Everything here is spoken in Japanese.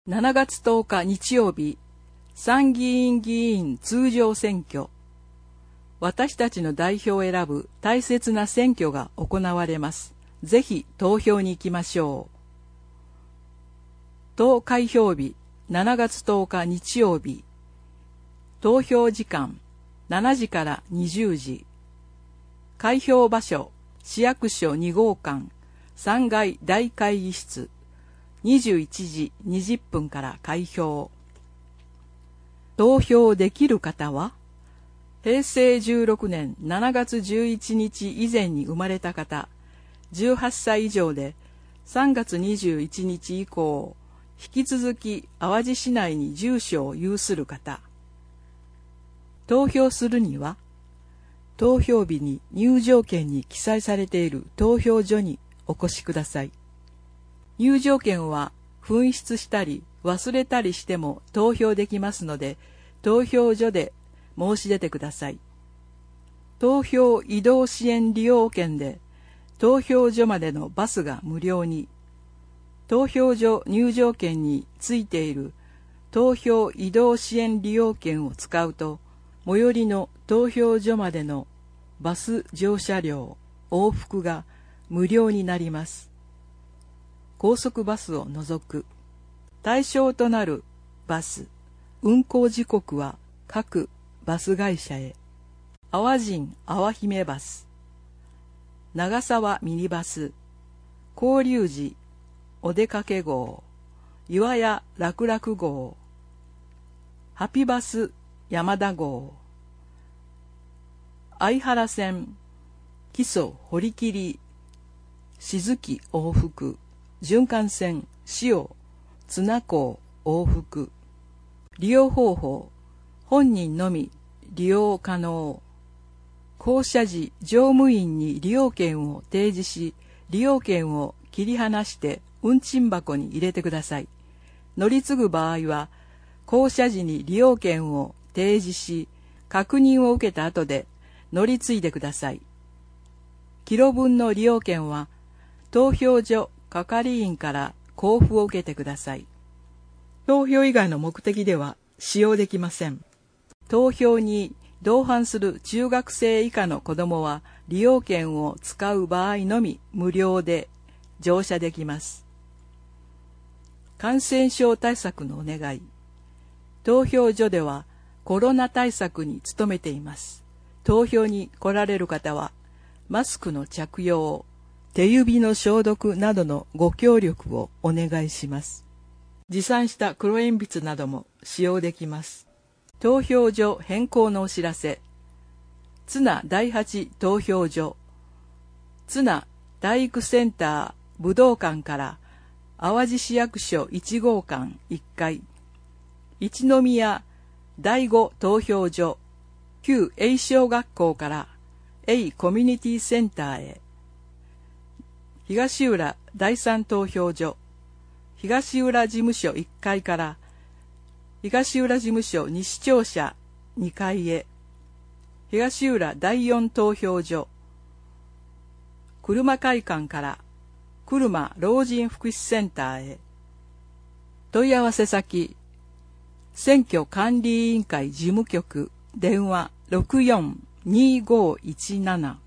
7月10日日曜日、参議院議員通常選挙。私たちの代表を選ぶ大切な選挙が行われます。ぜひ投票に行きましょう。投開票日、7月10日日曜日。投票時間、7時から20時。開票場所、市役所2号館、3階大会議室。21時20分から開票。投票できる方は、平成16年7月11日以前に生まれた方、18歳以上で3月21日以降、引き続き淡路市内に住所を有する方。投票するには、投票日に入場券に記載されている投票所にお越しください。入場券は紛失したり忘れたりしても投票できますので、投票所で申し出てください。投票移動支援利用券で投票所までのバスが無料に、投票所入場券についている投票移動支援利用券を使うと、最寄りの投票所までのバス乗車料、往復が無料になります。高速バスを除く。対象となるバス、運行時刻は各バス会社へ。淡路淡姫バス、長沢ミニバス、広隆寺お出かけ号、岩屋楽々号、ハピバス山田号、相原線木曽堀切静木往復、循環線塩津名港往復。利用方法、本人のみ利用可能。降車時乗務員に利用券を提示し、利用券を切り離して運賃箱に入れてください。乗り継ぐ場合は、降車時に利用券を提示し、確認を受けた後で乗り継いでください。キロ分の利用券は、投票所係員から交付を受けてください。投票以外の目的では使用できません。投票に同伴する中学生以下の子供は利用券を使う場合のみ無料で乗車できます。感染症対策のお願い。投票所ではコロナ対策に努めています。投票に来られる方はマスクの着用、手指の消毒などのご協力をお願いします。持参した黒鉛筆なども使用できます。投票所変更のお知らせ。津奈第8投票所、津奈体育センター武道館から淡路市役所1号館1階、一宮第5投票所、旧永小学校から永コミュニティセンターへ。東浦第3投票所、東浦事務所1階から東浦事務所西庁舎2階へ。東浦第4投票所、車会館から車老人福祉センターへ。問い合わせ先、選挙管理委員会事務局、電話 64-2517